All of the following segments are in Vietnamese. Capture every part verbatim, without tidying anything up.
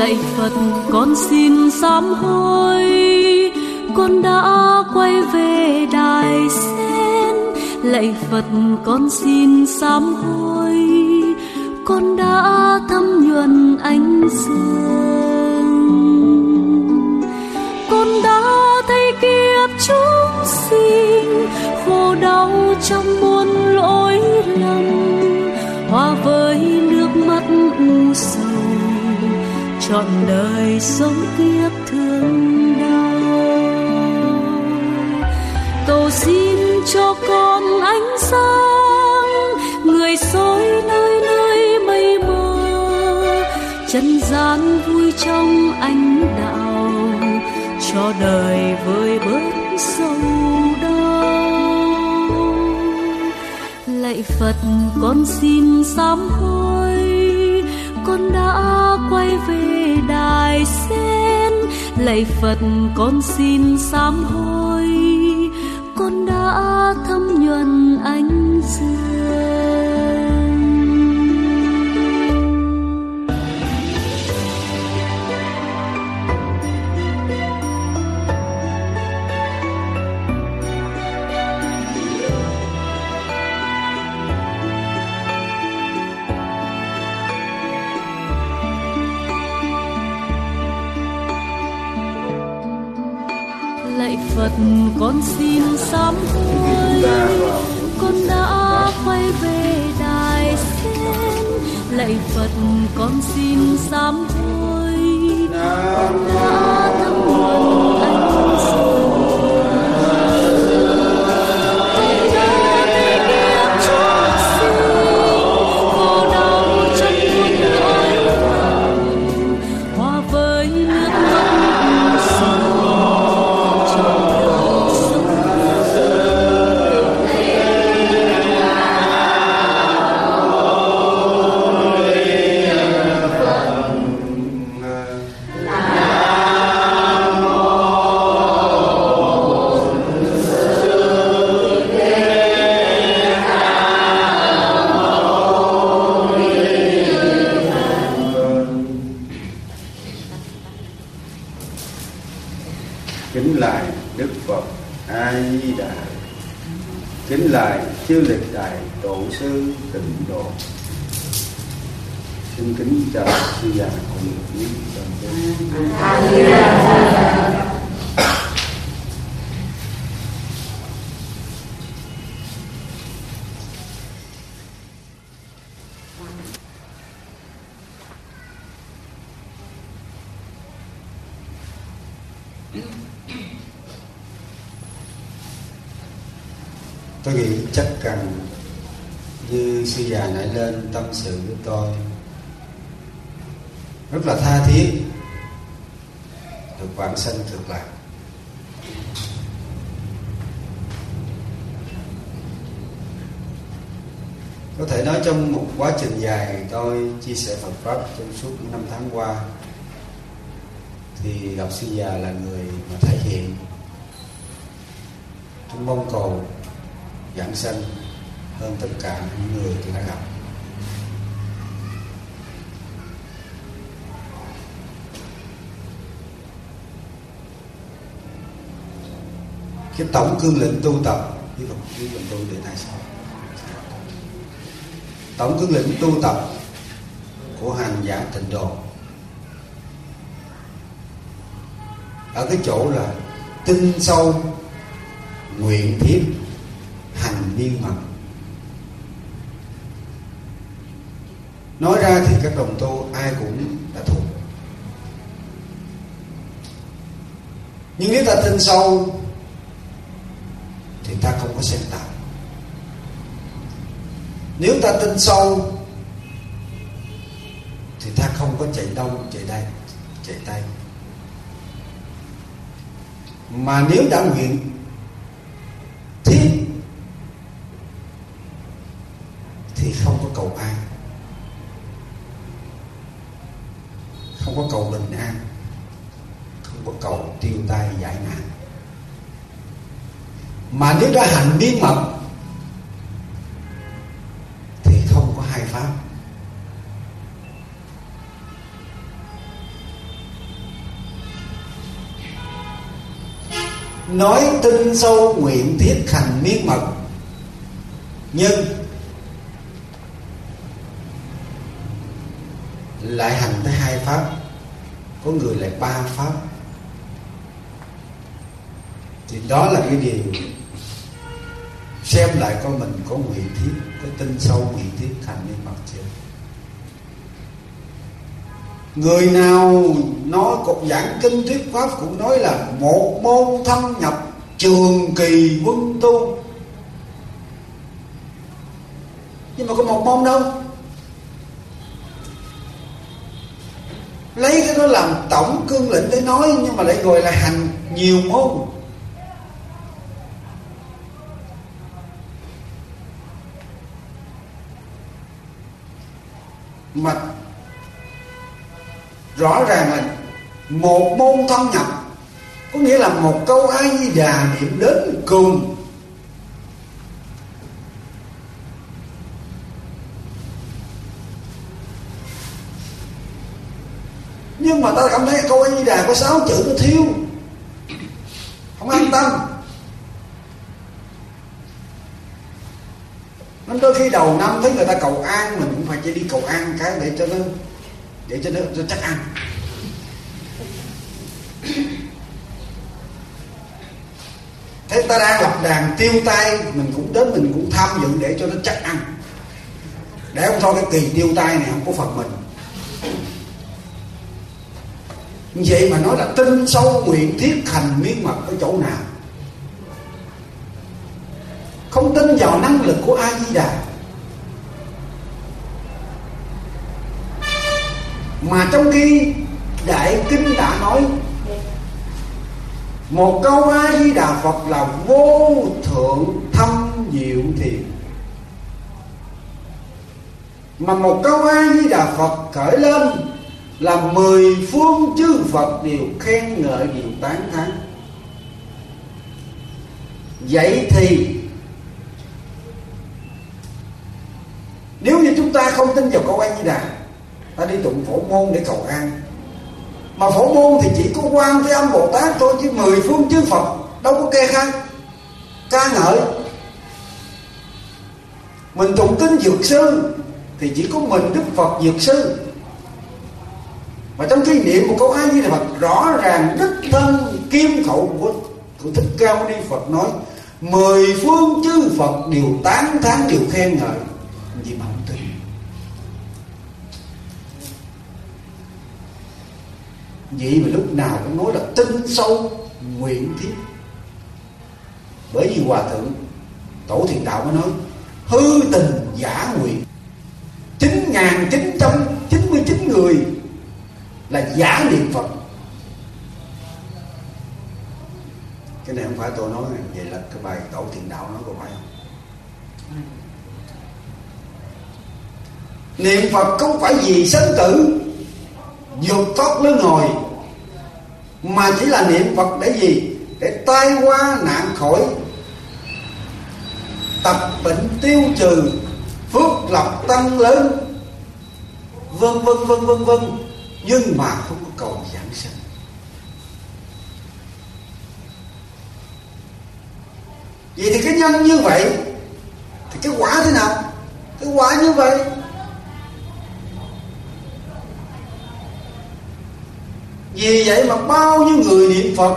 Lạy Phật con xin sám hối, con đã quay về đài sen. Lạy Phật con xin sám hối, con đã thấm nhuần ánh dương. Con đã thấy kiếp chúng sinh khổ đau trong muôn lỗi lầm, hòa với nước mắt u sầu, trọn đời sống kiếp thương đau. Cầu xin cho con ánh sáng, người soi nơi nơi mây mờ, chân gian vui trong ánh đạo, cho đời vơi bớt sầu đau. Lạy Phật con xin sám hối, con đã quay về đài sen. Lạy Phật con xin sám hối, con đã thấm nhuần ánh dương. Lạy Phật con xin sám hối, con đã quay về đài sen. Lạy Phật con xin sám hối, con đã thấm nhuần ánh dương. Kính lạy Đức Phật A Di Đà, kính lạy chư lịch đại tổ sư Tịnh Độ. Xin kính chào sư già cùng quý toàn thể. A Di Đà. Tôi nghĩ chắc cần như sư già nãy lên tâm sự với tôi rất là tha thiết, được vãng sanh cực lạc. Có thể nói trong một quá trình dài tôi chia sẻ Phật Pháp trong suốt những năm tháng qua, thì gặp sư già là người mà thể hiện trong mong cầu giảng sanh hơn tất cả những người tôi đã gặp. Cái tổng cương lĩnh tu tập, với Phật với mình tu từ nay sau. Tổng cương lĩnh tu tập của hành giả Tịnh Độ ở cái chỗ là tinh sâu, nguyện thiết, hành miên mật. Nói ra thì các đồng tu ai cũng đã thuộc, nhưng nếu ta tin sâu thì ta không có xen tạp. Nếu ta tin sâu thì ta không có chạy đông chạy đây chạy tây. Mà nếu đã nguyện thiết thì không có cầu an, không có cầu bình an, không có cầu tiêu tai giải nạn. Mà nếu đã hành bí mật thì không có hai pháp. nói tinh sâu nguyện thiết hành miên mật, nhưng lại hành tới hai pháp, có người lại ba pháp. Thì đó là cái điều xem lại coi mình có nguyện thiết, có tinh sâu nguyện thiết hành miên mật chưa. Người nào nói cục giảng kinh thuyết pháp cũng nói là một môn thâm nhập trường kỳ quân tu, nhưng mà có một môn đâu. Lấy cái đó làm tổng cương lĩnh để nói, nhưng mà lại gọi là hành nhiều môn. Mà rõ ràng là một môn thâm nhập, có nghĩa là một câu A Di Đà niệm đến cùng. Nhưng mà ta cảm thấy câu A Di Đà có sáu chữ nó thiếu, không an tâm. Nên đôi khi đầu năm thấy người ta cầu an, mình cũng phải chỉ đi cầu an cái để cho nó để cho nó cho chắc ăn. Thế ta đang lập đàn tiêu tai, mình cũng đến mình cũng tham dự để cho nó chắc ăn, để không thôi cái kỳ tiêu tai này không có Phật mình. Vậy mà nói là tinh sâu nguyện thiết hành miên mật ở chỗ nào? Không tin vào năng lực của A Di Đà, mà trong khi Đại Kinh đã nói một câu A Di Đà Phật là vô thượng thâm diệu thiền, mà một câu A Di Đà Phật khởi lên là mười phương chư Phật đều khen ngợi, đều tán thán. Vậy thì nếu như chúng ta không tin vào câu A Di Đà, ta đi tụng Phổ Môn để cầu an, mà Phổ Môn thì chỉ có Quan Thế Âm Bồ Tát thôi, chứ mười phương chư Phật đâu có kê khai ca ngợi. Mình tụng kinh Dược Sư thì chỉ có mình Đức Phật Dược Sư, mà trong khi niệm một câu A Di Đà Phật rõ ràng đích thân kim khẩu của, của Thích Ca Mâu Ni Phật nói mười phương chư Phật đều tán thán, đều khen ngợi. Gì mà không tin? Vậy mà lúc nào cũng nói là tinh sâu nguyện thiết. Bởi vì Hòa Thượng Tổ Thiền Đạo mới nói hư tình giả nguyện. Chín nghìn chín trăm chín mươi chín người là giả niệm Phật. Cái này không phải tôi nói, vậy là cái bài Tổ Thiền Đạo nói có phải không? Niệm Phật không phải vì sinh tử vượt thoát luân hồi, mà chỉ là niệm Phật để gì? Để tai qua nạn khỏi, tập bệnh tiêu trừ, phước lộc tăng lớn, vân vân vân vân vân. Nhưng mà không có cầu giảng sanh. Vậy thì cái nhân như vậy thì cái quả thế nào? Cái quả như vậy. Vì vậy mà bao nhiêu người niệm Phật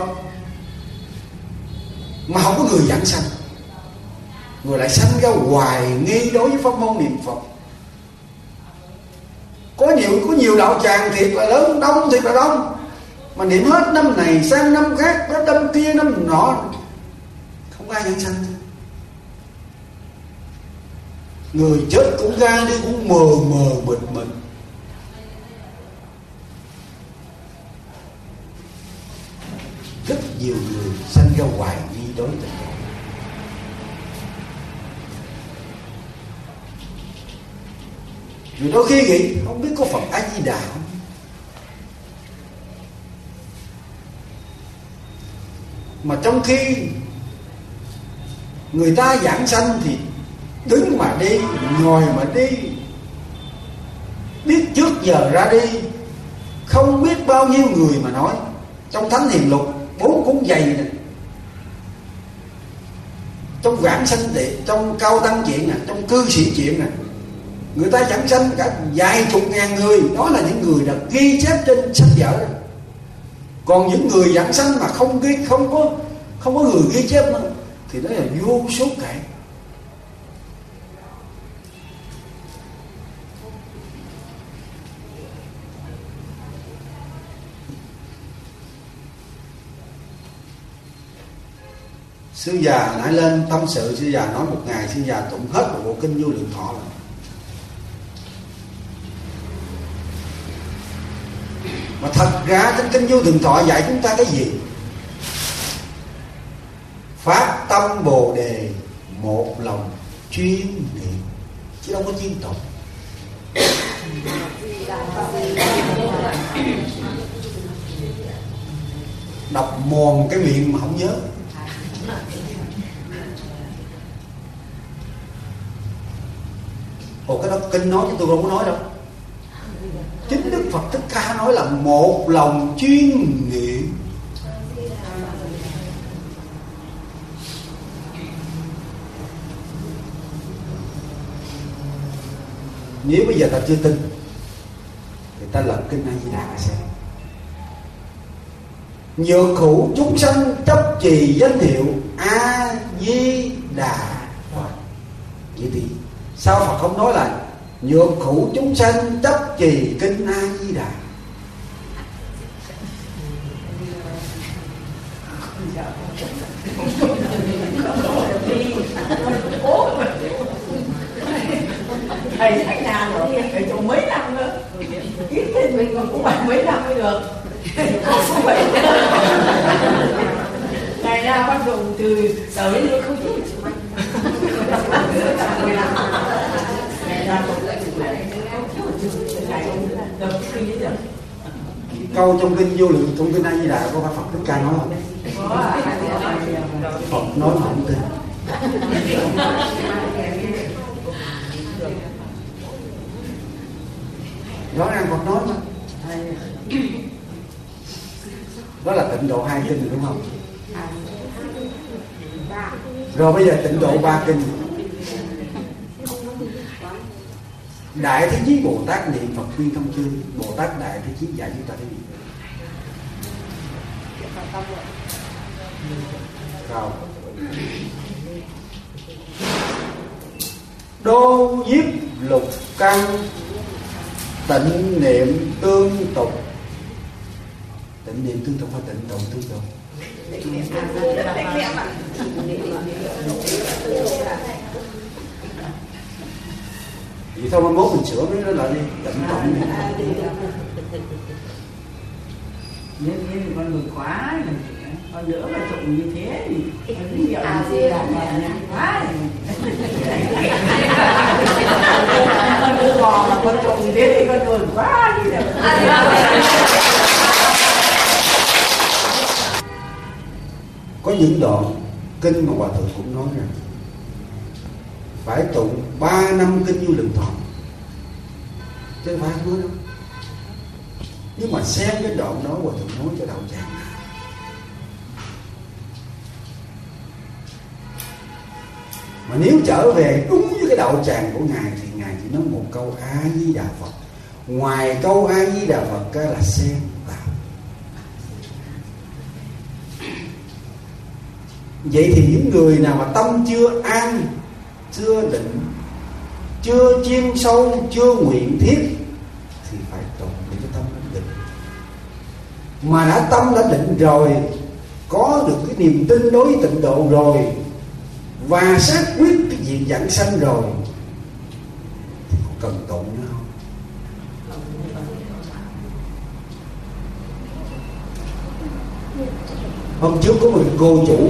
mà không có người giảng sanh, người lại sanh ra hoài nghi đối với pháp môn niệm Phật. Có nhiều có nhiều đạo tràng thiệt là lớn, đông thiệt là đông, mà niệm hết năm này sang năm khác, hết năm kia năm nọ, không ai giảng sanh. Người chết cũng ra đi cũng mờ mờ mịt mịt. Rất nhiều người sanh ra hoài nghi đối tình độ. Rồi đôi khi nghĩ không biết có Phật A Di Đà không. Mà trong khi người ta giảng sanh thì đứng mà đi, ngồi mà đi, biết trước giờ ra đi. Không biết bao nhiêu người mà nói trong Thánh Hiền Lục bốn cuốn dày này, trong vãng sanh tiện, trong cao tăng chuyện nè, trong cư sĩ chuyện nè, người ta giảng sanh cả vài chục ngàn người, đó là những người đã ghi chép trên sách vở. Còn những người giảng sanh mà không ghi, không có không có người ghi chép nữa, thì đó là vô số kể. Sư già nãy lên tâm sự, sư già nói một ngày sư già tụng hết một bộ kinh Vô Lượng Thọ rồi. Mà thật ra trên kinh Vô Lượng Thọ dạy chúng ta cái gì? Phát tâm Bồ Đề, một lòng chuyên niệm, chứ đâu có chuyên tụng. Đọc mòn cái miệng mà không nhớ. Ồ, cái đó kinh nói chứ tôi không có nói đâu. Chính Đức Phật Thích Ca nói là một lòng chuyên niệm. Nếu bây giờ ta chưa tin thì ta lật kinh A Di Đà xem. Nhược hữu chúng sanh chấp trì danh hiệu A Di Đà Phật. Vậy thì sao Phật không nói là nhược hữu chúng sanh chấp trì kinh A Di Đà? Thầy thầy nào rồi, thầy trồng mấy năm nữa, kiếp thêm mình còn cũng phải mấy năm mới được. Không phải ngày nào bắt đầu từ tới nữa không biết. Câu trong kinh Vô Lượng, trong kinh A Di Đà có phải Phật Thích Ca nói không? Phật nói mà không tin. Rõ ràng Phật nói mà. Đó là tịnh độ hai kinh đúng không? Rồi bây giờ tịnh độ ba kinh. Đại Thế Chí Bồ Tát niệm Phật khuyên thông chương. Bồ Tát Đại Thế Chí dạy chúng ta cái gì? Sao? Đô nhiếp lục căn, tịnh niệm tương tục. Tịnh niệm tương tục hay tịnh độ tương tục? Vậy thôi mai mốt mình sửa mấy cái lại đi. Tịnh tụng đi. Nếu như con người quá con nữa mà trụng như thế thì con nhiều gì là nhanh quá. Con đưa bò mà con trụng như thế thì con người quá đi được. Có những đoạn kinh mà Hòa Thượng cũng nói rằng phải tụng ba năm kinh Vô Lượng Thọ, chứ không phải không nói đâu. Nhưng mà xem cái đoạn đó Hòa Thượng nói cho đạo tràng. Mà nếu trở về đúng với cái đạo tràng của Ngài thì Ngài chỉ nói một câu A Di Đà Phật. Ngoài câu A Di Đà Phật cái là xem vào. Vậy thì những người nào mà tâm chưa an, chưa định, chưa chuyên sâu, chưa nguyện thiết thì phải tụng để cho tâm nó định. Mà đã tâm đã định rồi, có được cái niềm tin đối với tịnh độ rồi, và xác quyết cái việc giảng sanh rồi, thì cần tụng nữa không? Hôm trước có một cô chủ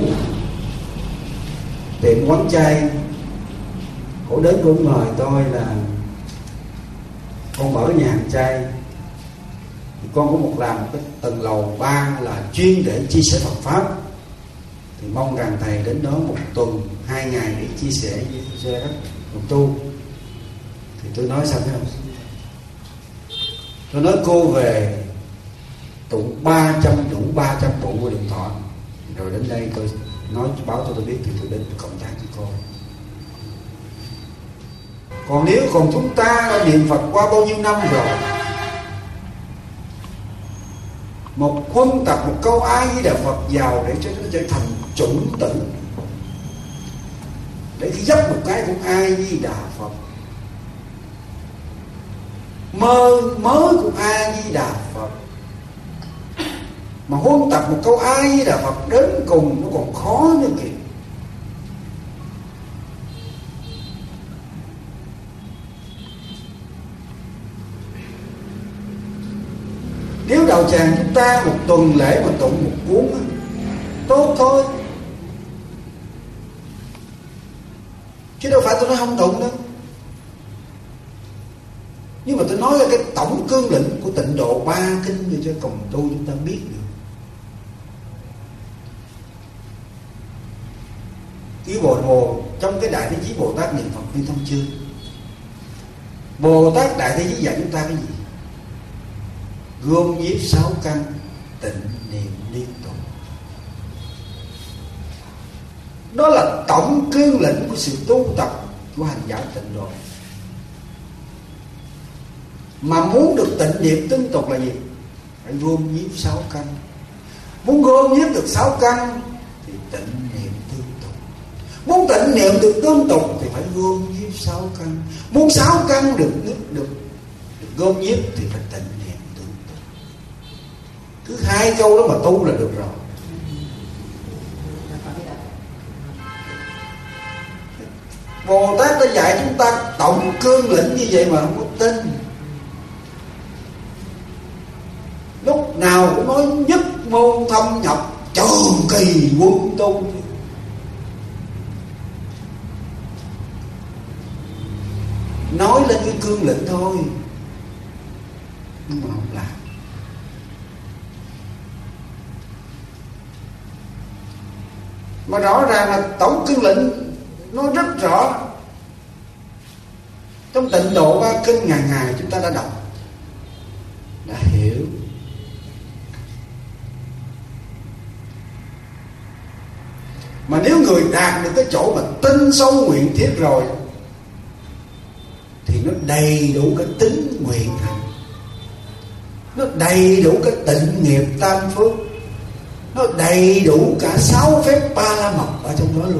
tiệm quán chay, cổ đến cổ mời tôi là con mở nhà hàng chay, thì con có một làm một cái tầng lầu ba là chuyên để chia sẻ Phật pháp, thì mong rằng thầy đến đó một tuần hai ngày để chia sẻ với các đồng tu. Thì tôi nói sao thế không? Tôi nói cô về tụng ba trăm đủ ba trăm bộ Vô Lượng Thọ, rồi đến đây tôi nói báo cho tôi biết thì tôi đến cộng tác với con. Còn nếu còn chúng ta đã niệm Phật qua bao nhiêu năm rồi, một huân tập một câu A Di Đà Phật vào để cho nó trở thành chủng tử, để khi dấp một cái cũng A Di Đà Phật, mơ mới cũng A Di Đà Phật, mà huân tập một câu A Di Đà Phật đến cùng nó còn khó nữa kìa. Nếu đạo tràng chúng ta một tuần lễ mà tụng một cuốn tốt thôi, chứ đâu phải tôi nói không tụng đâu. Nhưng mà tôi nói là cái tổng cương lĩnh của Tịnh Độ ba kinh để cho cộng tu chúng ta biết được. Cái Bồ Hồ trong cái Đại Thế Chí Bồ Tát niệm Phật Viên Thông Chương, Bồ Tát Đại Thế Chí dạy chúng ta cái gì? Gom nhiếp sáu căn, tịnh niệm liên tục. Đó là tổng cương lĩnh của sự tu tập của hành giả Tịnh Độ. Mà muốn được tịnh niệm liên tục là gì? Phải gom nhiếp sáu căn. Muốn gom nhiếp được sáu căn thì tịnh niệm liên tục. Muốn tịnh niệm được liên tục thì phải gom nhiếp sáu căn. Muốn sáu căn được được, được, được gom nhiếp thì phải tịnh niệm. Cứ hai câu đó mà tu là được rồi. Bồ Tát đã dạy chúng ta tổng cương lĩnh như vậy mà không có tin. Lúc nào cũng nói nhất môn thâm nhập, trường kỳ quân tu. Nói lên cái cương lĩnh thôi, nhưng mà không làm. Mà rõ ràng là tổng cương lĩnh nó rất rõ. Trong Tịnh Độ ba kinh ngày ngày chúng ta đã đọc, đã hiểu. Mà nếu người đạt được cái chỗ mà tinh sâu nguyện thiết rồi thì nó đầy đủ cái tính nguyện hành, nó đầy đủ cái tịnh nghiệp tam phước, nó đầy đủ cả sáu phép ba la mật ở trong đó luôn.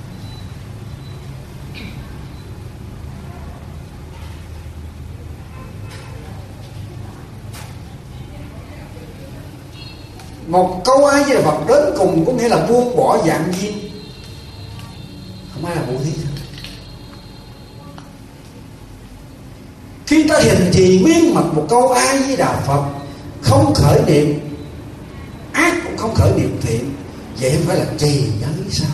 Một câu A Di Đà Phật đến cùng có nghĩa là buông bỏ dạng duyên, không ai là bố thí thôi. Khi ta hình trì miên mật một câu A Di Đà Phật, không khởi niệm ác cũng không khởi niệm thiện, vậy không phải là trì giới sao?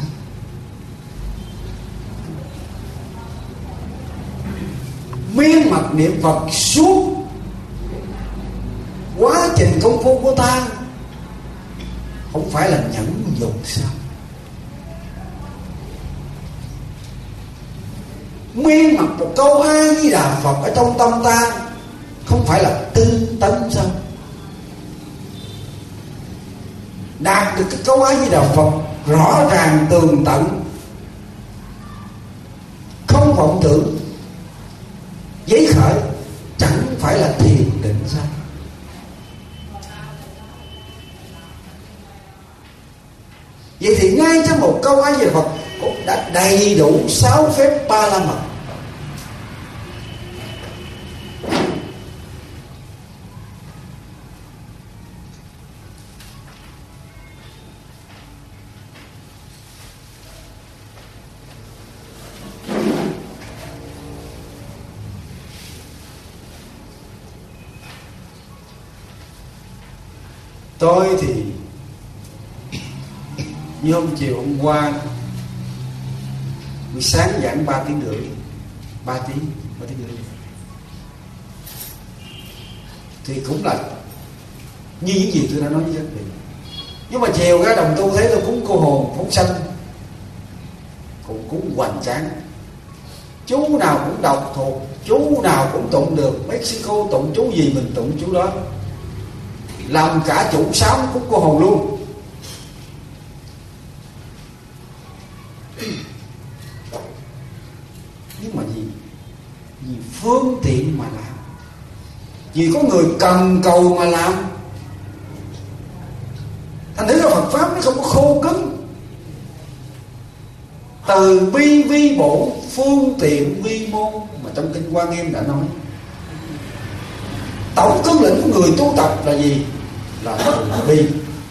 Miên mật niệm Phật suốt quá trình công phu của ta, không phải là nhẫn dục sao? Miên mật một câu A Di Đà Phật ở trong tâm ta, không phải là tinh tấn sao? Đạt được cái câu A Di Đà Phật rõ ràng tường tận, không vọng tưởng, giấy khởi, chẳng phải là thiền định sao? Vậy thì ngay trong một câu A Di Đà Phật cũng đã đầy đủ sáu phép ba la mật. Tôi thì như hôm chiều hôm qua, buổi sáng giảng ba tiếng rưỡi, ba tiếng, ba tiếng rưỡi, thì cũng là như những gì tôi đã nói với các vị. Nhưng mà chiều ra đồng tu thấy tôi cúng cô hồn phóng sanh, cũng cúng hoành tráng, chú nào cũng đọc thuộc, chú nào cũng tụng được. Mexico tụng chú gì mình tụng chú đó, làm cả chủ sám cúng cô hồn luôn. mà làm. Vì có người cần cầu mà làm. Thành thử ra Phật Pháp nó không có khô cứng. Từ bi vi bổn, phương tiện vi môn, mà trong Kinh Hoa Nghiêm đã nói. Tổng cương lĩnh của người tu tập là gì? Là từ bi.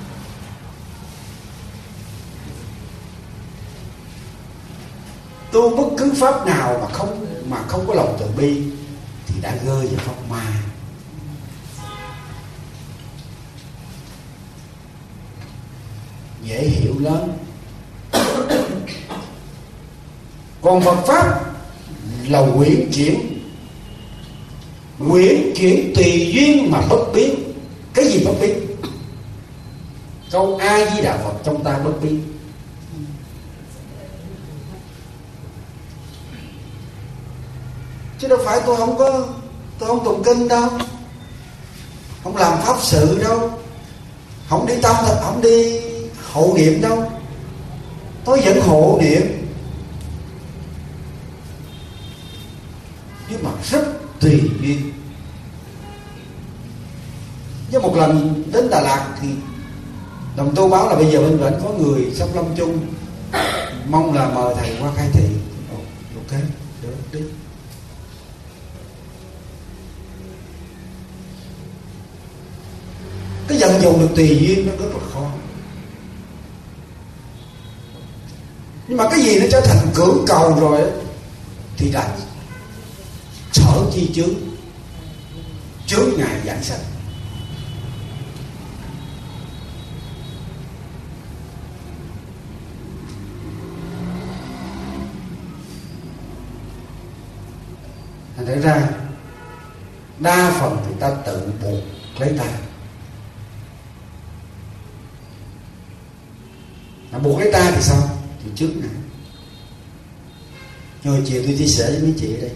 Tu bất cứ pháp nào mà không mà không có lòng từ bi thì đã rơi vào pháp ma. Dễ hiểu lớn. Còn Phật Pháp là quyển chuyển. Quyển chuyển tùy duyên mà bất biến. Cái gì bất biến? Câu A Di Đà Phật trong ta bất biến. Chứ đâu phải tôi không có, tôi không tụng kinh đâu, không làm pháp sự đâu, không đi tâm thật, không đi hộ niệm đâu. Tôi vẫn hộ niệm, nhưng mà rất tùy duyên. Với một lần đến Đà Lạt thì đồng tu báo là bây giờ bên Vĩnh có người sắp lâm chung, mong là mời thầy qua khai thị. Ok, được đi. Cái vận dụng được tùy duyên nó rất là khó. Nhưng mà cái gì nó trở thành cưỡng cầu rồi thì đã sở chi chướng, chướng ngại giảng sanh. Thành ra ra đa phần thì ta tự buộc lấy ta. Mà buộc lấy ta thì sao? Thì trước nè. Rồi chiều tôi chia sẻ với mấy chị ở đây.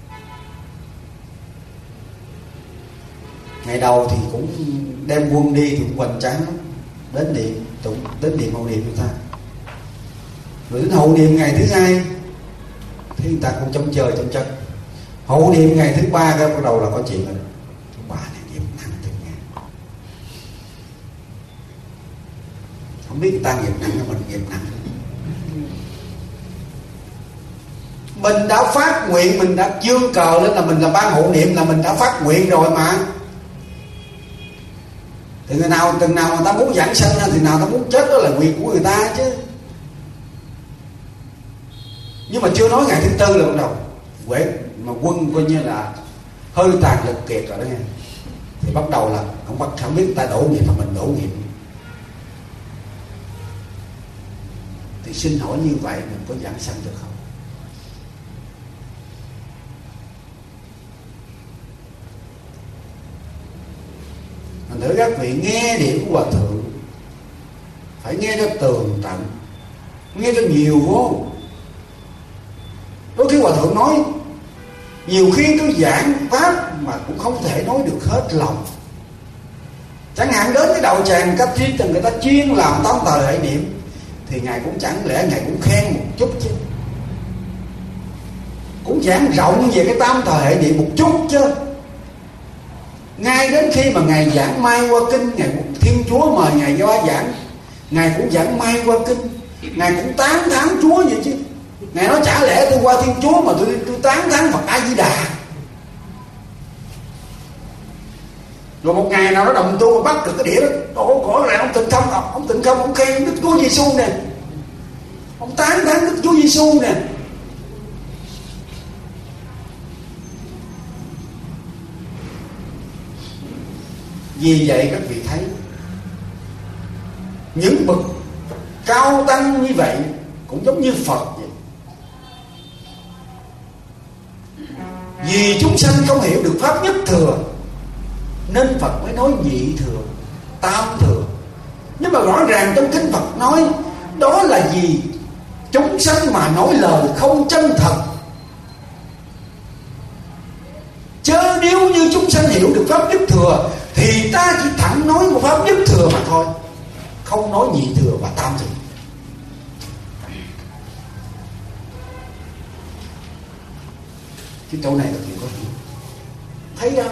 Ngày đầu thì cũng đem quân đi thì cũng hoành tráng lắm. Đến niệm, tụng, đến niệm hậu niệm người ta. Rồi đến hậu niệm ngày thứ hai thì người ta cũng chống trời chống chân. Hậu niệm ngày thứ ba cái bắt đầu là có chuyện rồi. Bà này niệm nặng từng ngày. Không biết người ta nghiệp nặng hay mình nghiệp nặng. Mình đã phát nguyện, mình đã dương cờ lên là mình là ban hộ niệm, là mình đã phát nguyện rồi mà. Thì người nào từng nào người ta muốn giảng sanh thì nào ta muốn chết đó là nguyện của người ta chứ. Nhưng mà chưa nói ngày thứ tư là bắt đầu quệ mà quân coi như là hơi tàn lực kiệt rồi đó nghe. Thì bắt đầu là không bắt không biết người ta đổ nghiệp mà mình đổ nghiệp. Thì xin hỏi như vậy mình có giảng sanh được không? Thành thử các vị nghe điểm của Hòa Thượng phải nghe cho tường tận, nghe cho nhiều vô. Đôi khi Hòa Thượng nói nhiều khi tôi giảng pháp mà cũng không thể nói được hết lòng. Chẳng hạn đến cái đầu tràng cách thiên từng người ta chuyên làm tam thời hệ niệm thì Ngài cũng chẳng lẽ Ngài cũng khen một chút chứ, cũng giảng rộng về cái tam thời hệ niệm một chút chứ. Ngay đến khi mà Ngài giảng Mai Hoa Kinh, Ngài Thiên Chúa mời Ngài qua giảng, Ngài cũng giảng Mai Hoa Kinh, Ngài cũng tán thán Chúa vậy chứ. Ngài nói chả lẽ tôi qua Thiên Chúa mà tôi, tôi tán thán Phật A Di Đà. Rồi một ngày nào đó đồng tu bắt được cái đĩa đó, đổ cổ lại ông Tịnh Không, ông Tịnh Không ông khen Đức Chúa Giêsu nè, ông tán thán Đức Chúa Giêsu nè. Vì vậy các vị thấy những bậc cao tăng như vậy cũng giống như Phật vậy. Vì chúng sanh không hiểu được pháp nhất thừa nên Phật mới nói nhị thừa, tam thừa. Nhưng mà rõ ràng trong kinh Phật nói đó là gì? Chúng sanh mà nói lời không chân thật. Chớ nếu như chúng sanh hiểu được pháp nhất thừa thì ta chỉ thẳng nói một pháp nhất thừa mà thôi, không nói nhị thừa và tam thừa. Cái chỗ này là chuyện có hiểu. thấy đâu.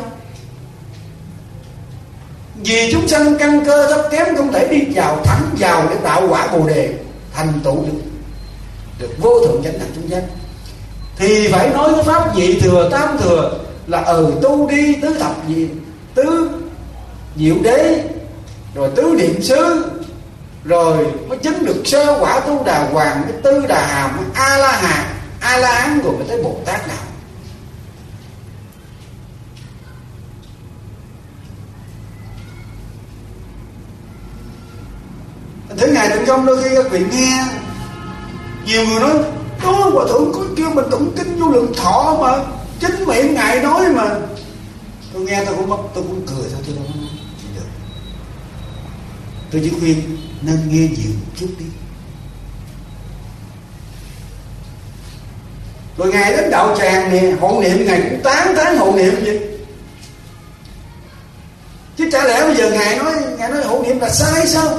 Vì chúng sanh căn cơ thấp kém không thể đi vào thẳng vào để đạo quả Bồ Đề, thành tựu được được vô thượng chánh đẳng chánh giác, thì phải nói cái pháp nhị thừa tam thừa là ừ tu đi tứ thập diệu, tứ diệu đế, rồi tứ niệm xứ, rồi mới chứng được sơ quả tu đà hoàng, cái tư đà hàm, a la hán, a la hán, rồi mới tới Bồ Tát đạo. Thế Ngài Tịnh Không đôi khi các vị nghe nhiều người nói đó hòa thượng có kêu mình tụng kinh vô lượng thọ mà chính miệng Ngài nói mà. Tôi nghe tôi cũng mất, tôi cũng cười thôi, tôi đâu có nói gì được. Tôi chỉ khuyên nên nghe nhiều chút đi. Rồi Ngài đến đạo tràng nè, hộ niệm Ngài cũng tán tán hộ niệm vậy. Chứ chả lẽ bây giờ Ngài nói Ngài nói hộ niệm là sai sao?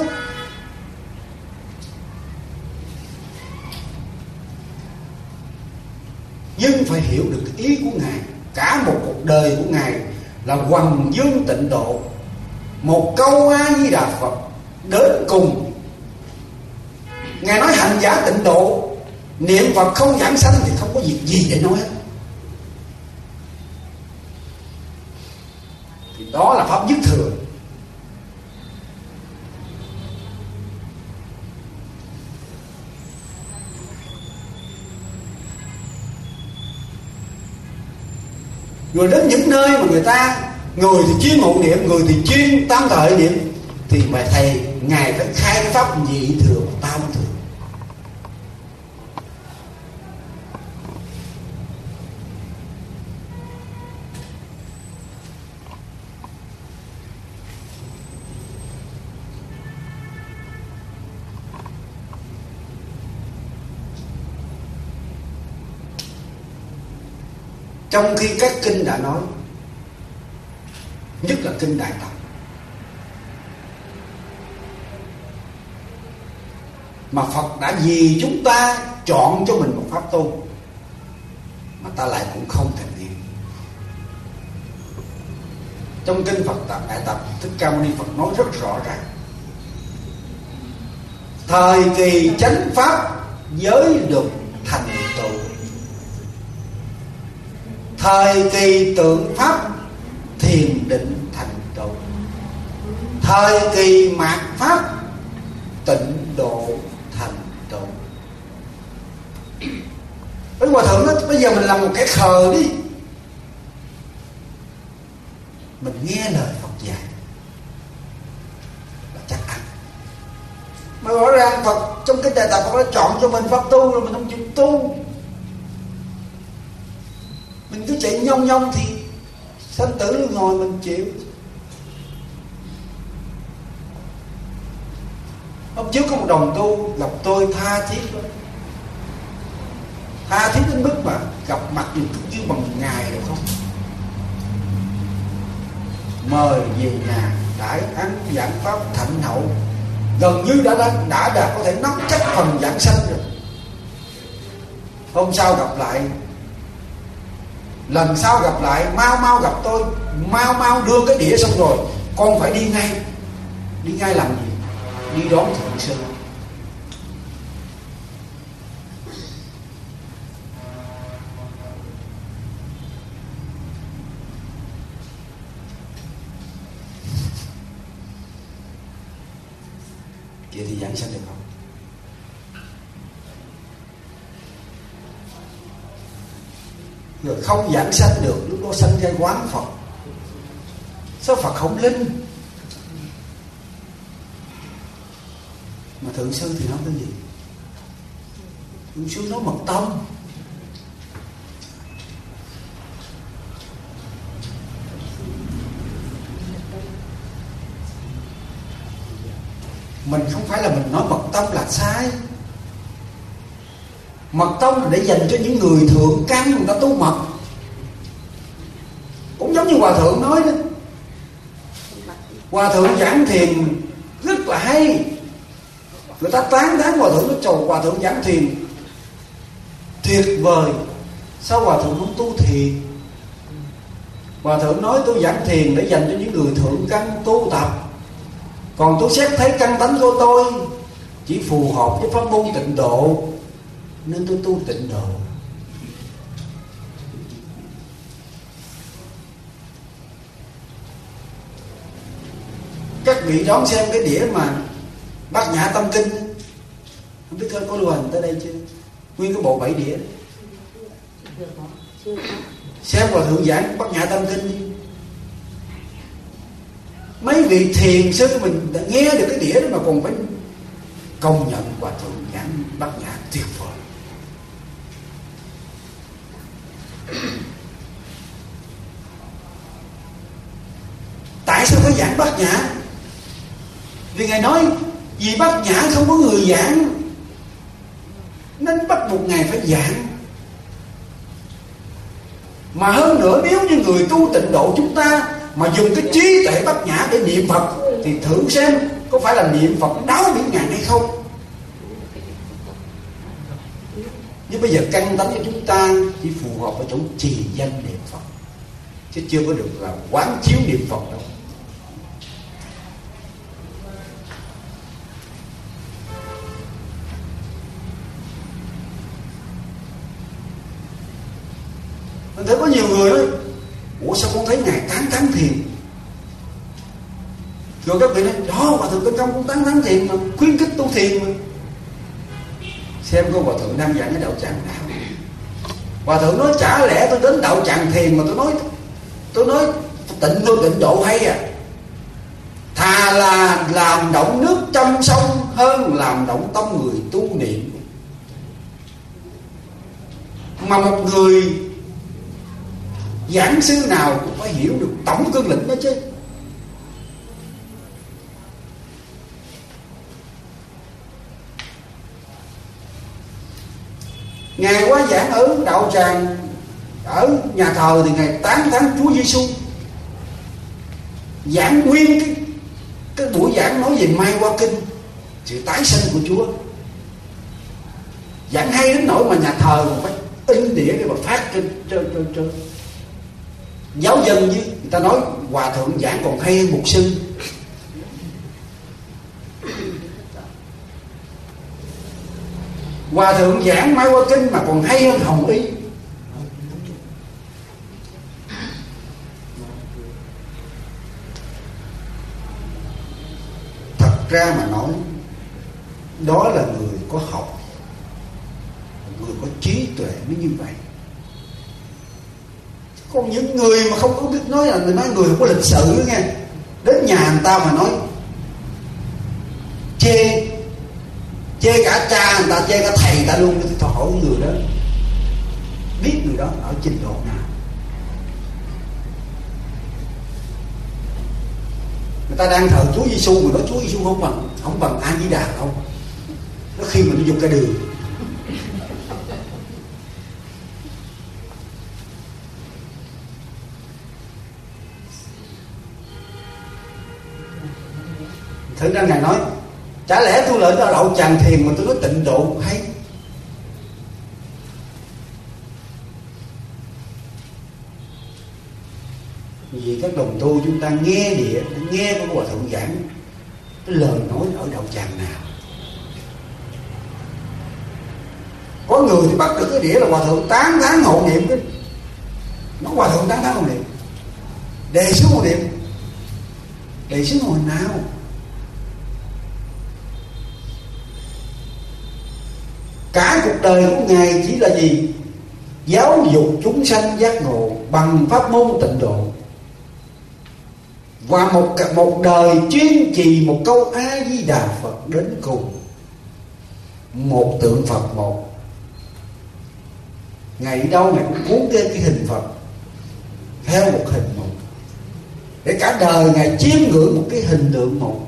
Nhưng phải hiểu được ý của Ngài. Cả một cuộc đời của Ngài là hoằng dương tịnh độ. Một câu A Di Đà Phật đến cùng. Ngài nói hành giả tịnh độ, niệm Phật không giảng sanh thì không có việc gì để nói hết. Thì đó là pháp nhất thừa. Rồi đến những nơi mà người ta, người thì chuyên hộ niệm, người thì chuyên tam thời niệm, thì mà thầy Ngài phải khai cái pháp nhị thừa và tam thừa. Trong khi các kinh đã nói, nhất là kinh Đại Tập, mà Phật đã vì chúng ta chọn cho mình một pháp tu mà ta lại cũng không thành niệm. Trong kinh Phật Tập Đại Tập, Thích Ca Mâu Ni Phật nói rất rõ ràng: thời kỳ chánh pháp giới luật thành tựu, thời kỳ tượng pháp thiền định thành tựu, thời kỳ mạt pháp tịnh độ thành tựu. Với Hòa Thượng nói bây giờ mình làm một cái khờ đi, mình nghe lời Phật dạy là chắc ăn. Mà rõ ràng Phật trong cái Đại Tập Phật đã chọn cho mình pháp tu rồi mình không chịu tu, mình cứ chạy nhông nhông thì sanh tử ngồi mình chịu. Hôm trước có một đồng tu gặp tôi tha thiết lắm, tha thiết đến mức mà gặp mặt mình cứ kêu bằng Ngài được không, mời về nhà đãi ăn giảng pháp thạnh hậu, gần như đã đã, đã, đã có thể nắm chắc phần giảng sanh rồi. Hôm sau gặp lại, lần sau gặp lại mau mau gặp tôi, mau mau đưa cái đĩa xong rồi con phải đi ngay. Đi ngay làm gì? Đi đón Thượng Sư. Vậy thì giảng sanh được không? Rồi không giảng sanh được, lúc đó sanh ra quán Phật. Sao Phật không linh? Mà Thượng Sư thì nói cái gì? Thượng Sư nói mật tông. Mình không phải là mình nói mật tông là sai. Mật tông là để dành cho những người thượng căn người ta tu mật. Cũng giống như Hòa Thượng nói đó, Hòa Thượng giảng thiền rất là hay, người ta tán thán Hòa Thượng, nó chầu Hòa Thượng giảng thiền tuyệt vời. Sao Hòa Thượng không tu thiền? Hòa thượng nói tôi giảng thiền để dành cho những người thượng căn tu tập, còn tôi xét thấy căn tánh của tôi chỉ phù hợp với pháp môn tịnh độ nên tôi tu tịnh độ. Các vị đón xem cái đĩa mà Bát Nhã Tâm Kinh, không biết có lưu hành tới đây chưa? Nguyên cái bộ bảy đĩa. Xem Hòa thượng giảng Bát Nhã Tâm Kinh đi. Mấy vị thiền sư mình đã nghe được cái đĩa đó mà còn phải công nhận Hòa thượng giảng Bát Nhã tuyệt vời. Tại sao phải giảng Bát Nhã? Vì Ngài nói vì Bát Nhã không có người giảng nên bắt buộc Ngài phải giảng. Mà hơn nữa, nếu như người tu tịnh độ chúng ta mà dùng cái trí tuệ Bát Nhã để niệm Phật thì thử xem có phải là niệm Phật đáo biển ngàn hay không. Nhưng bây giờ căn tánh của chúng ta chỉ phù hợp với chỗ trì danh niệm Phật, chứ chưa có được là quán chiếu niệm Phật đâu. Mình thấy có nhiều người nói ủa sao con thấy Ngài tán tán thiền? Rồi các vị nói đó, Hòa thượng Tinh Công cũng tán tán thiền mà, khuyến khích tu thiền mà. Xem có Hòa thượng đang giảng cái đạo tràng nào. Hòa thượng nói chả lẽ tôi đến đạo tràng thiền mà tôi nói Tôi nói tịnh tu tịnh độ hay à? Thà là làm động nước trong sông hơn làm động tâm người tu niệm. Mà một người giảng sư nào cũng phải hiểu được tổng cương lĩnh đó chứ. Ngài quá giảng ở đạo tràng, ở nhà thờ thì Ngài tán thán Chúa Giêsu, giảng nguyên cái, cái buổi giảng nói về Mai Hoa Kinh, sự tái sinh của Chúa. Giảng hay đến nỗi mà nhà thờ còn phải in đĩa để mà phát trên trên trên trên. Giáo dân chứ người ta nói Hòa thượng giảng còn hay hơn mục sư. Hòa thượng giảng Mai Hoa Kinh mà còn hay hơn Hồng Y. Thật ra mà nói, đó là người có học, người có trí tuệ mới như vậy. Còn những người mà không có biết nói là người nói người không có lịch sự nghe, đến nhà người ta mà nói chê chê cả cha người ta, chê cả thầy người ta luôn, thì tôi hỏi người đó biết người đó ở trình độ nào. Người ta đang thờ Chúa Giêsu mà nói Chúa Giêsu không bằng không bằng A Di Đà không, nó khi mình đi vô cái đường. Thực ra Ngài nói chả lẽ tôi lên ở đậu tràng thiền mà tôi nói tịnh độ hay? Vì các đồng tu chúng ta nghe địa, nghe của Hòa thượng giảng cái lời nói ở đạo tràng nào. Có người thì bắt được cái đĩa là Hòa thượng tán tán hộ niệm, cái nó Hòa thượng tán tán hộ niệm, đề xuống hộ niệm, đề xuống hồi nào? Cả cuộc đời của Ngài chỉ là gì? Giáo dục chúng sanh giác ngộ bằng pháp môn tịnh độ. Và một, một đời chuyên trì một câu A Di Đà Phật đến cùng. Một tượng Phật một. Ngài đi đâu Ngài cũng cuốn cái, cái hình Phật theo một hình một, để cả đời Ngài chiêm ngưỡng một cái hình tượng một.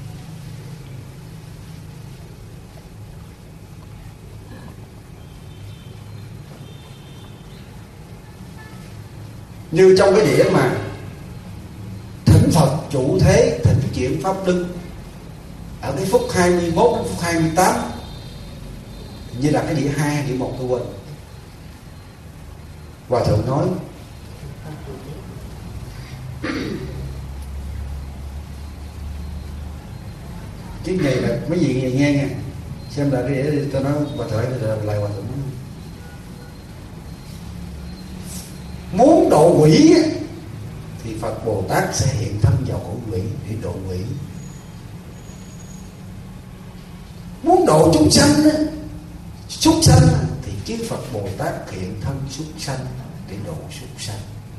Như trong cái đĩa mà thỉnh Phật chủ thế, thỉnh chuyển pháp luân, ở cái phút hai mươi mốt đến phút hai mươi tám, như là cái đĩa hai, đĩa một tôi quên. Hòa thượng nói Cái này là mấy vị nghe nghe nha, xem lại cái để tôi nói bà thợ lại hòa thượng. Muốn độ quỷ thì Phật Bồ Tát sẽ hiện thân vào cõi quỷ để độ quỷ. Muốn độ chúng sanh súc sanh thì chư Phật Bồ Tát hiện thân súc sanh để độ súc sanh.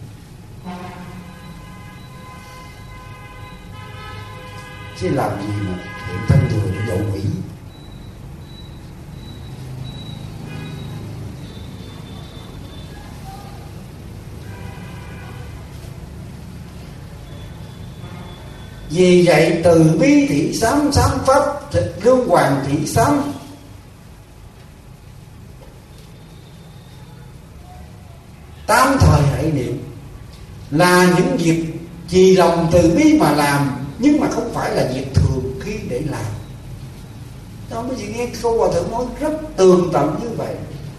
Chứ làm gì mà hiện thân người để độ quỷ. Vì vậy từ bi thị sám sám pháp lương hoàng thị sám, tám thời hãy niệm là những việc vì lòng từ bi mà làm, nhưng mà không phải là việc thường khi để làm. Đó mấy vị nghe câu hòa thượng nói rất tường tận như vậy.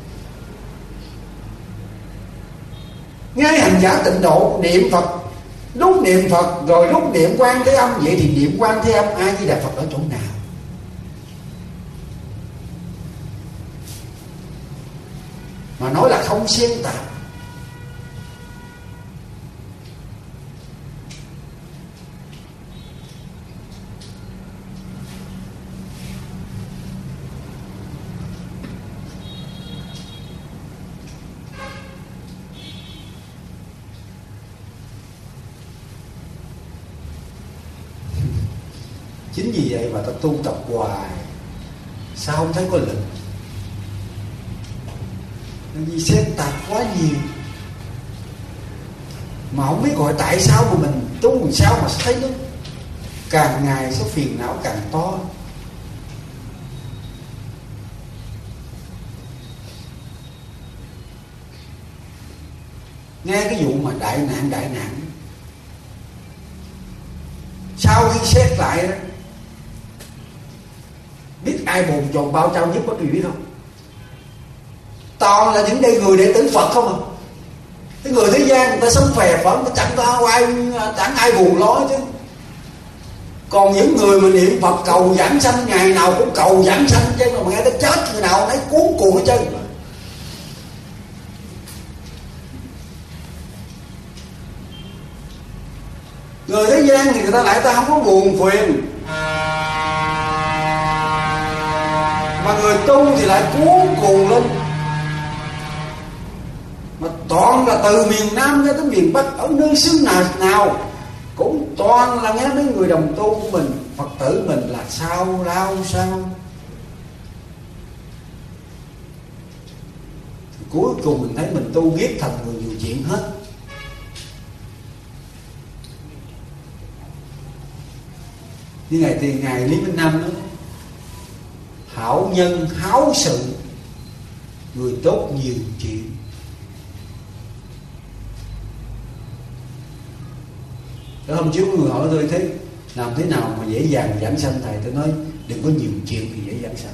Ngay hành giả tịnh độ niệm Phật, lúc niệm Phật rồi lúc niệm Quan Thế Âm, vậy thì niệm Quan Thế Âm A Di Đà Phật ở chỗ nào? Mà nói là không xen tạp. Chính vì vậy mà ta tu tập hoài, sao không thấy có lực? Vì xen tạp quá nhiều, mà không biết gọi tại sao mà mình tu làm sao mà thấy nó càng ngày số phiền não càng to. Nghe cái vụ mà đại nạn đại nạn, sau khi xét lại đó, biết ai bồn chồn bao trao nhất có gì biết không? Toàn là những đây người đệ tử Phật không à. Cái người thế gian người ta sống phè phẫn, người ta chẳng có ai, chẳng ai buồn lo chứ. Còn những người mà niệm Phật cầu giảng sanh, ngày nào cũng cầu giảng sanh chứ, mà nghe tới chết người nào nấy cuốn cuồng hết trơn. Người thế gian thì người ta lại ta không có buồn phiền, mà người tu thì lại cuốn cuồng lên. Mà toàn là từ miền Nam ra tới miền Bắc, ở nơi xứ nào nào cũng toàn là nghe mấy người đồng tu của mình, Phật tử mình là sao lao sao. Thì cuối cùng mình thấy mình tu ghét thành người nhiều chuyện hết. Như ngày thì ngày Lý Minh Năm đó, hảo nhân háo sự, người tốt nhiều chuyện. Đó, hôm trước người hỏi tôi thế làm thế nào mà dễ dàng giảng sanh thầy, tôi nói đừng có nhiều chuyện thì dễ giảng sanh.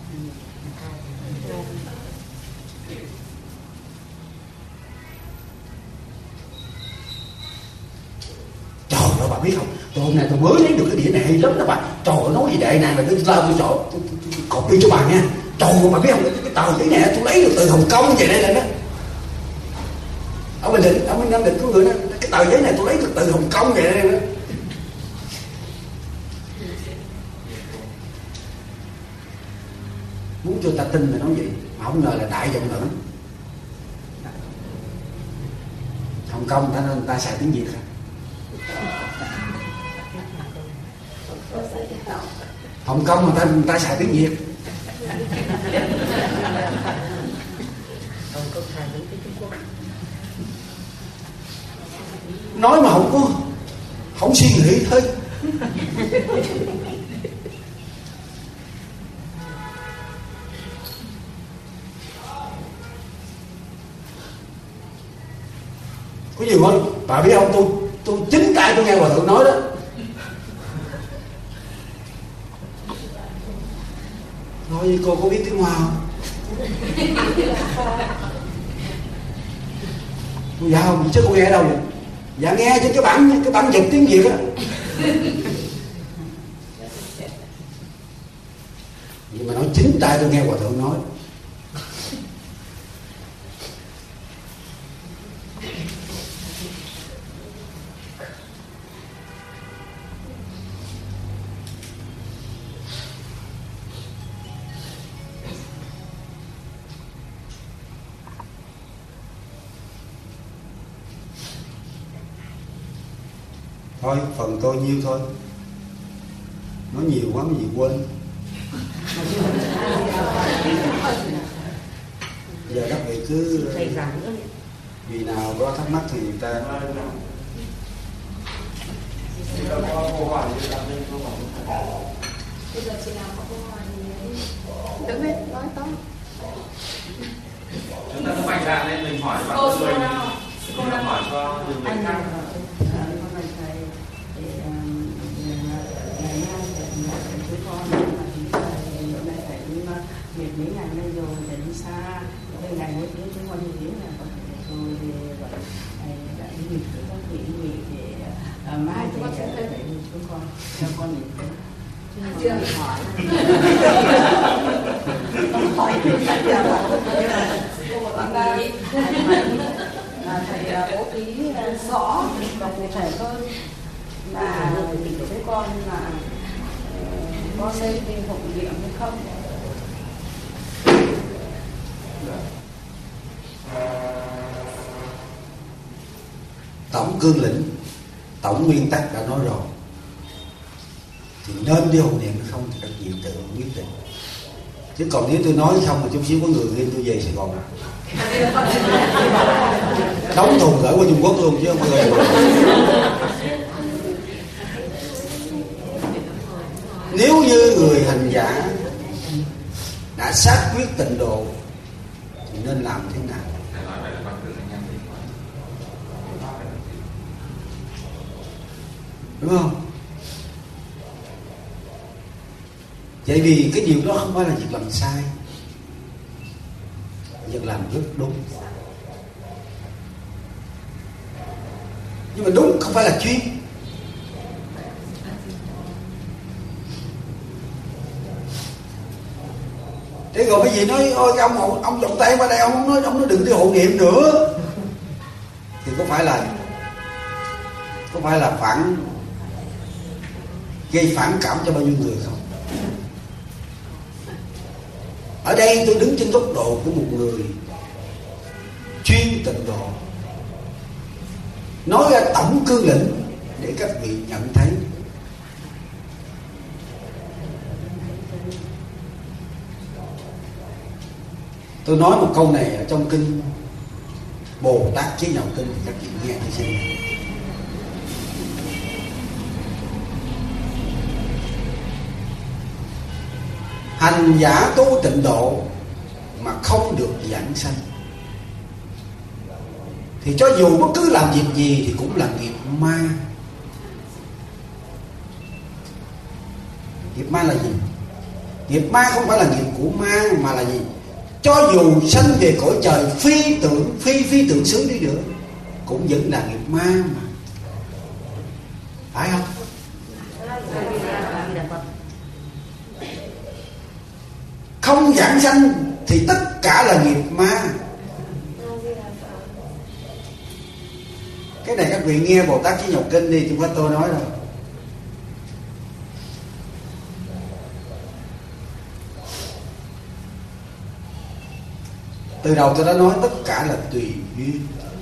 Trời ơi bà biết không, tôi hôm nay tôi mới lấy được cái đĩa này hay lắm đó bà. Trời ơi nói gì đệ này mà tôi lao tôi chọn tôi, tôi, tôi copy cho bà nha. Trời ơi bà biết không, cái tờ giấy này tôi lấy được từ Hồng Kông về đây lên đó. Ở Bình Định, ở Nam Định có người đó, cái tờ giấy này tôi lấy được từ Hồng Kông về đây đó. Muốn cho ta tin là nói gì mà không ngờ là đại giọng nữ. Hồng Kông ta nên ta xài tiếng Việt hả? Hồng Kông người ta người ta xài tiếng Việt. Nói mà không có không suy nghĩ thôi. Có gì không? Bà biết không, tôi tôi chính tay tôi nghe hòa thượng nói đó. Nói với cô có biết tiếng Hoa không? Cô dạ không, chứ cô nghe ở đâu vậy? Dạ nghe trên cái bản cái bản dịch tiếng Việt á. Nhưng mà nói chính tay tôi nghe Hòa Thượng nói. Thôi phần tôi nhiêu thôi, nói nhiều quá mấy vị quên. Giờ các vị cứ vì nào có thắc mắc thì người ta. Bây giờ chị nào có câu hỏi thì đứng lên nói tóm. Chúng ta cứ mạnh dạn lên mình hỏi bạn người mình không đang hỏi cho nhiều người khác. Việc mấy ngày nay rồi để đi xa, đây ngày mới tiếng chúng con đi tiếng là rồi để đã đi nghỉ với các vị nghỉ để mai thì để chúng con cho con nghỉ. Chưa hỏi. Không hỏi chắc giờ là thầy bố trí rõ và cụ thể hơn là với con là con xây tinh hộ niệm hay không. Tổng cương lĩnh, tổng nguyên tắc đã nói rồi, thì nên đi hộ niệm hay không thì các vị tự quyết định. Chứ còn nếu tôi nói không mà chút xíu có người ghim tôi về Sài Gòn, đóng thùng gửi qua Trung Quốc luôn chứ không người. Nếu như người hành giả đã xác quyết tịnh độ thì nên làm thế nào? Đúng không? Vậy vì cái điều đó không phải là việc làm sai, việc làm rất đúng. Nhưng mà đúng không phải là chuyên. Thế rồi cái gì nói ôi ông ông, ông trọng tay qua đây, ông không nói ông nói đừng đi hộ niệm nữa, thì có phải là có phải là phản gây phản cảm cho bao nhiêu người không? Ở đây tôi đứng trên góc độ của một người chuyên tịnh độ, nói ra tổng cương lĩnh để các vị nhận thấy. Tôi nói một câu này ở trong kinh Bồ Tát Chế Nhạo Kinh, các vị nghe tôi xem. Hành giả tu tịnh độ mà không được giảng sanh thì cho dù bất cứ làm việc gì thì cũng là nghiệp ma. Nghiệp ma là gì? Nghiệp ma không phải là nghiệp của ma mà là gì? Cho dù sanh về cõi trời phi tưởng phi phi tưởng xứ đi nữa cũng vẫn là nghiệp ma mà, phải không? Không giảng sanh thì tất cả là nghiệp ma. Cái này các vị nghe Bồ Tát Chế Nhạo Kinh đi, chứ không phải tôi nói đâu. Từ đầu tôi đã nói tất cả là tùy duyên.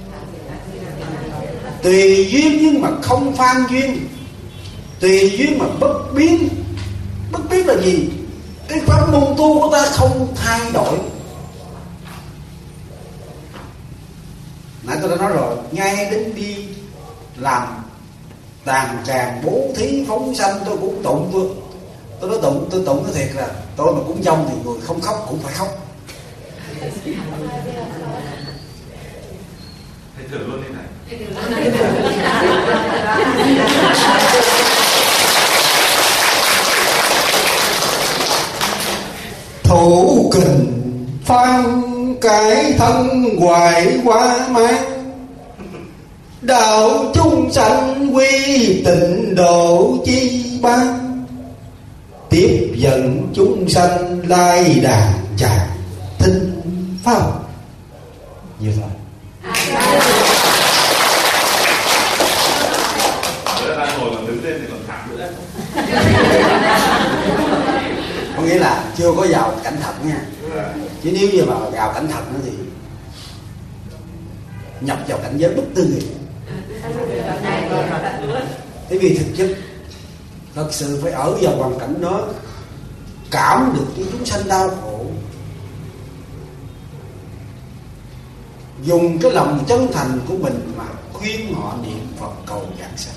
Tùy duyên nhưng mà không phan duyên. Tùy duyên mà bất biến. Bất biến là gì? Cái pháp môn tu của ta không thay đổi. Nãy tôi đã nói rồi, ngay đến đi làm tàn tràn bố thí phóng sanh tôi cũng tụng. Tôi tôi nói tụng, tôi tụng cái thiệt là tôi mà cũng dông thì người không khóc cũng phải khóc. Thầy thử luôn đi này. Thủ kình phan cái thân hoài qua mang, đạo chúng sanh quy tịnh độ chi ban. Tiếp dẫn chúng chúng sanh lai đàn chàng thinh pháp. Như thôi. Bữa đang ngồi còn đứng lên thì còn thẳng nữa. Có nghĩa là chưa có vào cảnh thật nha. Chứ nếu như mà vào cảnh thật nữa thì nhập vào cảnh giới bất tư nghị. Thế vì thực chất thật sự phải ở vào hoàn cảnh đó, cảm được những chúng sanh đau khổ, dùng cái lòng chân thành của mình mà khuyên họ niệm Phật cầu giảng sanh.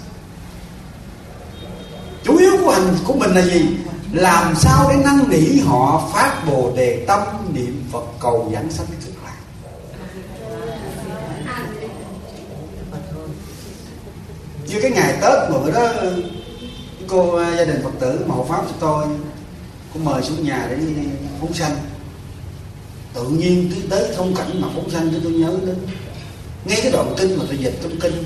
Chủ yếu của hành của mình là gì? Làm sao để năn nỉ họ phát bồ đề tâm niệm Phật cầu giảng sanh cực lạc. Như cái ngày Tết mà bữa đó cô gia đình Phật tử mà hộ pháp cho tôi, cô mời xuống nhà để đi phóng sanh. Tự nhiên tới, tới không cảnh mà phóng sanh cho tôi nhớ đến ngay cái đoạn kinh mà tôi dịch trong kinh.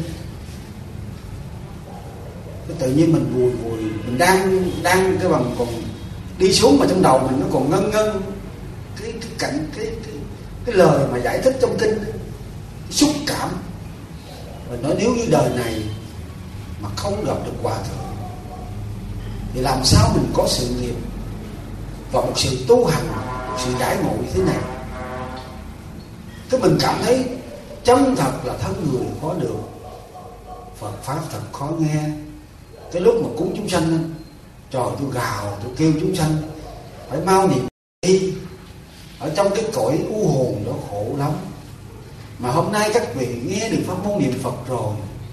Cái tự nhiên mình vùi vùi mình đang đang cái bằng còn đi xuống mà trong đầu mình nó còn ngân ngân cái cái cảnh cái cái, cái lời mà giải thích trong kinh, cái xúc cảm. Mình nói nếu như đời này mà không gặp được hòa thượng thì làm sao mình có sự nghiệp và một sự tu hành, một sự giải ngộ như thế này. Cái mình cảm thấy chân thật là thân người khó được, Phật pháp thật khó nghe. Cái lúc mà cúng chúng sanh, trời tôi gào tôi kêu chúng sanh phải mau niệm đi, ở trong cái cõi u hồn đó khổ lắm. Mà hôm nay các vị nghe được pháp môn niệm Phật rồi,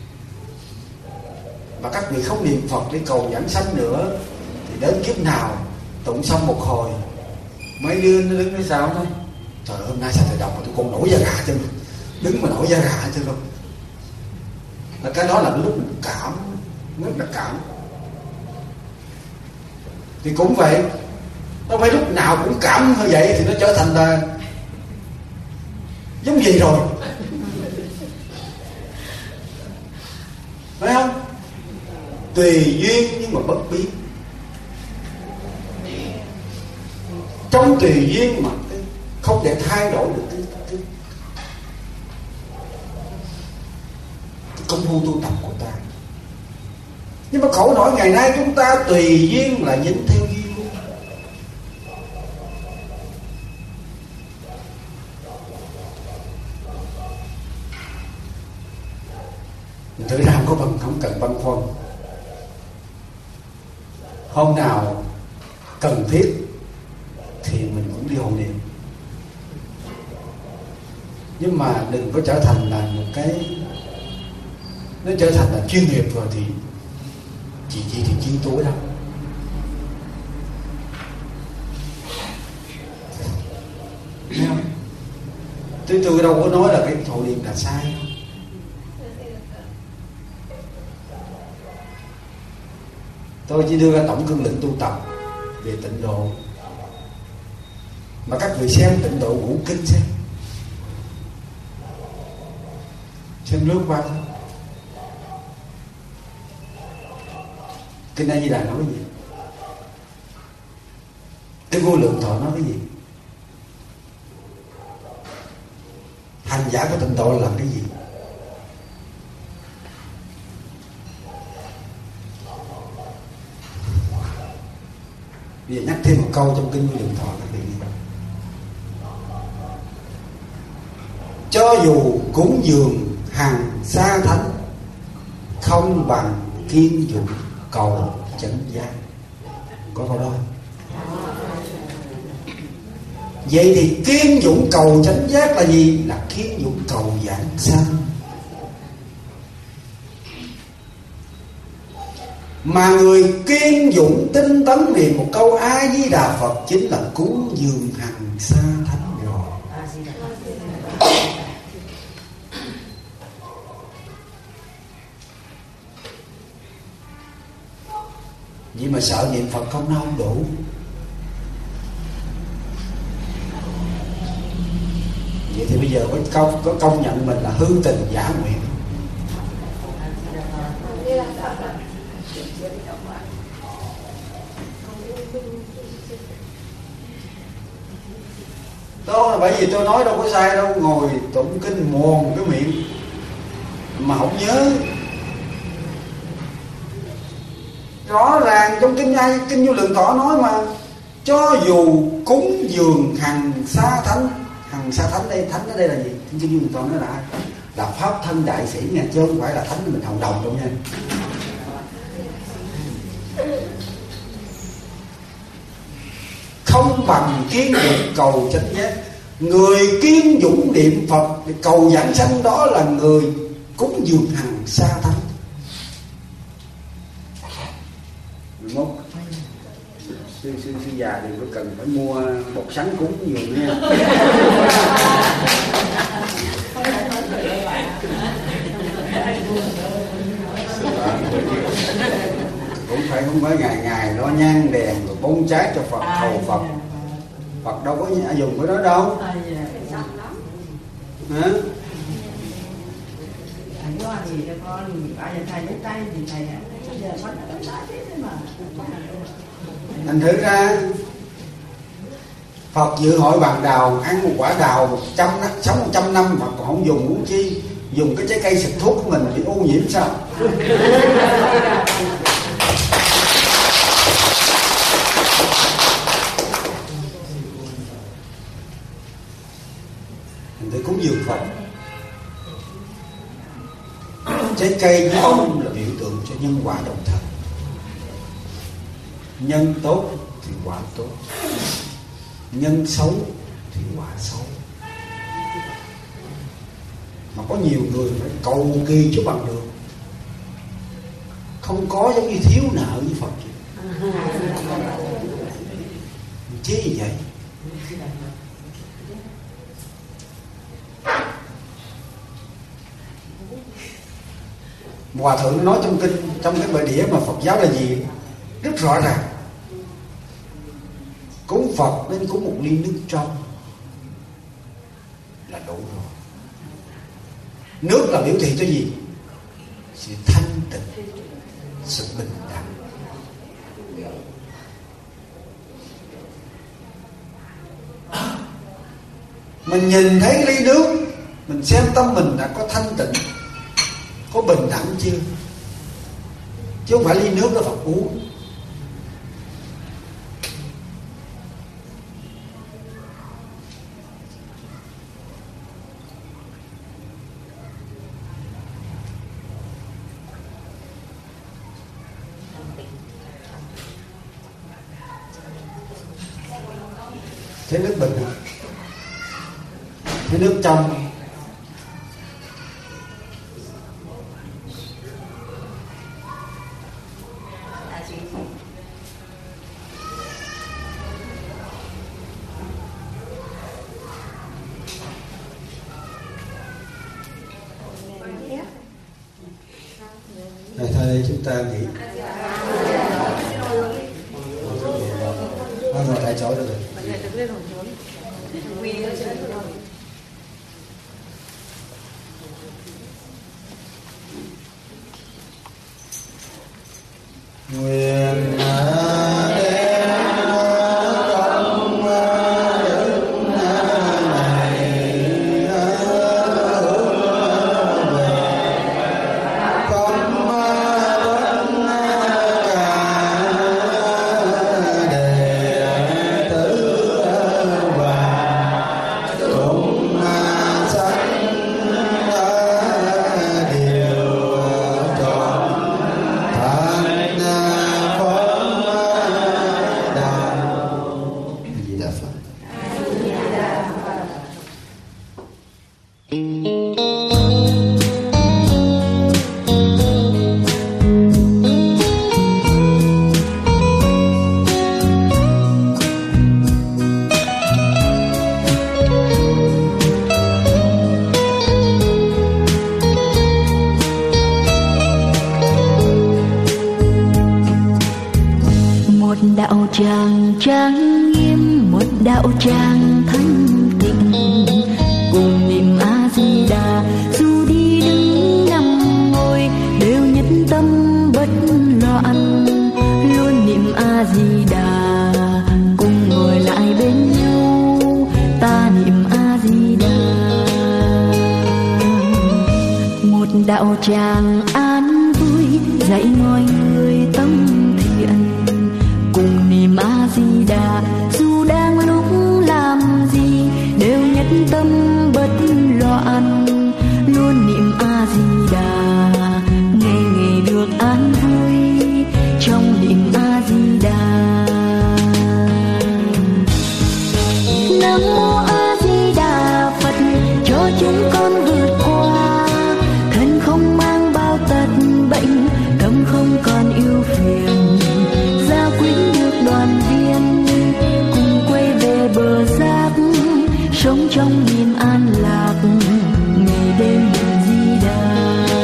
mà các vị không niệm Phật để cầu giảng sanh nữa, thì đến kiếp nào tụng xong một hồi mấy đứa nó đứng phía sau thôi, trời ơi hôm nay sao thầy đọc mà tôi còn nổi da gà chân, đứng mà nổi da gà chân luôn. Là cái đó là cái lúc mình cảm, rất là cảm. Thì cũng vậy, nó phải lúc nào cũng cảm như vậy thì nó trở thành là giống gì rồi, phải không? Tùy duyên nhưng mà bất biến. Trong tùy duyên mà không thể thay đổi được cái, cái, cái công phu tu tập của ta. Nhưng mà khổ nổi ngày nay chúng ta tùy duyên là dính theo duyên. Mình thử ra không có băn, không cần băn khoăn. Hôm nào cần thiết thì mình cũng đi hộ niệm. Nhưng mà đừng có trở thành là một cái, nó trở thành là chuyên nghiệp rồi thì chỉ chỉ thì chuyên tối đâu. Thấy không? Tôi tôi đâu có nói là cái hộ niệm là sai đâu. Tôi chỉ đưa ra tổng cương lĩnh tu tập về tịnh độ. Mà các vị xem tịnh độ ngũ kinh xem, xem lướt qua thôi. Kinh A Di Đà nói cái gì? Cái Vô Lượng Thọ nói cái gì? Hành giả của tịnh độ là làm cái gì? Bây giờ nhắc thêm một câu trong kinh Vô Lượng Thọ các vị nghe. Cho dù cúng dường hàng xa thánh, không bằng kiên dụng cầu chánh giác. Có câu đó. Vậy thì kiên dụng cầu chánh giác là gì? Là kiên dụng cầu giảng sanh. Mà người kiên dụng tinh tấn niệm một câu A Di Đà Phật chính là cúng dường hàng xa thánh rồi. Vậy mà sợ niệm Phật không nó không đủ. Vậy thì bây giờ có công, có công nhận mình là hư tình giả nguyện. Đó là bởi vì tôi nói đâu có sai đâu, ngồi tụng kinh mồm cái miệng mà không nhớ. Rõ ràng trong kinh ai kinh Vô Lượng Thọ nói mà, cho dù cúng dường hằng sa thánh. Hằng sa thánh đây, thánh ở đây là gì? Kinh Vô Lượng Thọ nói là là pháp thân đại sĩ nha, chứ không phải là thánh mình hầu đồng đâu nha. Không bằng kiên dũng cầu chánh giác. Người kiên dũng niệm Phật để cầu giảng sanh, đó là người cúng dường hằng sa thánh. Mốt sư sư sư già đừng có cần phải mua bột sắn cúng nhiều nha. Cũng phải không phải ngày ngày lo nhang đèn rồi bông trái cho Phật, thầu Phật. Phật đâu có dùng cái đó đâu. Hả? Thầy thì cho con bây giờ thầy lấy tay thì thầy bây giờ con đã lấy thế mà. Thành thử ra Phật dự hội bàn đào, ăn một quả đào một trăm sống một trăm năm Phật còn không dùng, muốn chi dùng cái trái cây xịt thuốc của mình bị ô nhiễm sao? Mình phải cúng dường Phật. Trái cây với ông là biểu tượng cho nhân quả đồng thời. Nhân tốt thì quả tốt, nhân xấu thì quả xấu. Mà có nhiều người phải cầu kỳ chứ bằng được. Không có giống như thiếu nợ với Phật chứ gì vậy? Hòa thượng nói trong kinh, trong cái bài đĩa mà Phật giáo là gì rất rõ ràng. Cúng Phật nên cúng một ly nước trong là đủ rồi. Nước là biểu thị cho gì? Sự thanh tịnh, sự bình đẳng. Mình nhìn thấy ly nước, mình xem tâm mình đã có thanh tịnh, có bình đẳng chưa? Chứ không phải ly nước đó Phật uống. Thế nước bình hả? Thế nước trong. Rồi thôi đây chúng ta nghỉ. Nó ngồi tại chỗ được rồi. Nguyện đạo tràng trang nghiêm, một đạo tràng thanh tịnh, cùng niệm A Di Đà. Dù đi đứng nằm ngồi đều nhất tâm bất loạn, luôn niệm A Di Đà. Cùng ngồi lại bên nhau ta niệm đạo tràng an vui, dạy mọi người tâm thiện cùng niệm A Di Đà. Dù đang lúc làm gì đều nhất tâm bất loạn, luôn niệm A Di Đà, ngày ngày được an vui trong niệm A Di Đà. Nam mô A Di Đà Phật, cho chúng con vượt qua thân không mang bao tật bệnh, tâm không còn ưu phiền, gia quyến được đoàn viên cùng quay về bờ giác, sống trong niềm an lạc ngày đêm niệm Di Đà.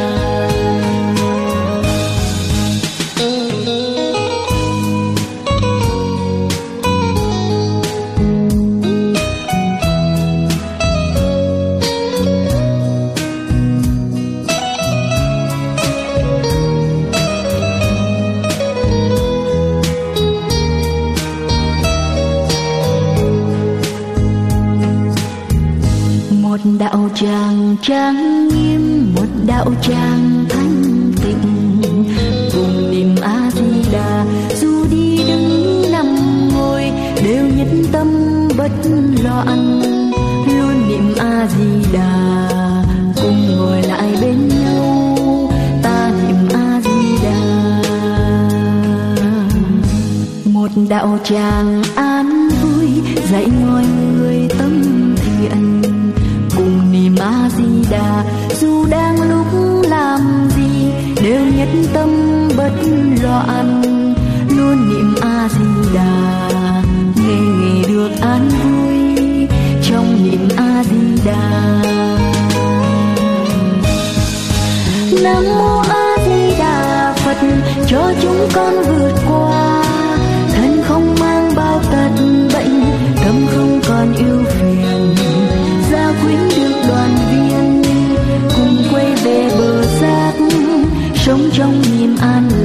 Một đạo tràng trang nghiêm, một đạo tràng thanh tịnh, cùng niệm A Di Đà. Dù đi đứng nằm ngồi đều nhất tâm bất loạn, luôn niệm A Di Đà, cùng ngồi lại bên nhau ta niệm A Di Đà. Một đạo tràng an vui, dạy mọi người tâm thiện cùng niệm A Di Đà. Dù đang lúc làm gì đều nhất tâm bất loạn, luôn niệm A Di Đà, ngày ngày được an vui trong niệm A Di Đà. Nam mô A Di Đà Phật, cho chúng con vượt qua thân không mang bao tật bệnh, tâm không còn ưu phiền, gia quyến được đoàn viên cùng quay về bờ giác, sống trong niềm an